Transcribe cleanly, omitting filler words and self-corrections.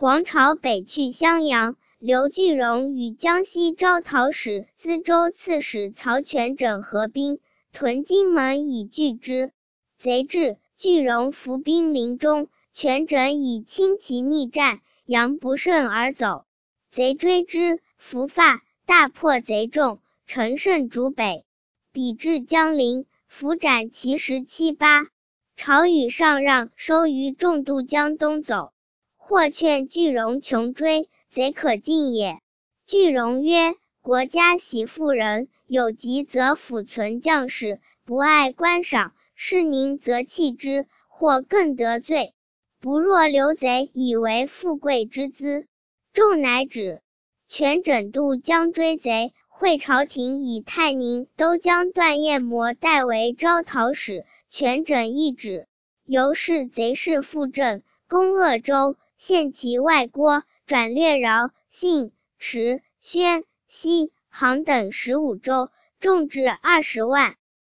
黄巢北去襄阳，刘巨荣与江西招讨使、淄州刺史曹全整合兵，屯荆门以拒之。贼至，巨荣伏兵林中，全整以轻骑逆战，佯不胜而走。贼追之，伏发，大破贼众，乘胜逐北。彼至江陵，伏斩其17、8。朝与上让，收于众渡江东走。或劝巨荣穷追，贼可进也。巨荣曰：国家喜妇人，有疾则抚存将士，不爱观赏，是宁则弃之，或更得罪。不若留贼以为富贵之资。众乃止。全整渡江追贼，会朝廷以太宁都将段彦模代为招讨使，全整一旨。由是贼势复振，攻鄂州，陷其外郭，转略饶、信、池、宣、西、杭等15州，众至20万。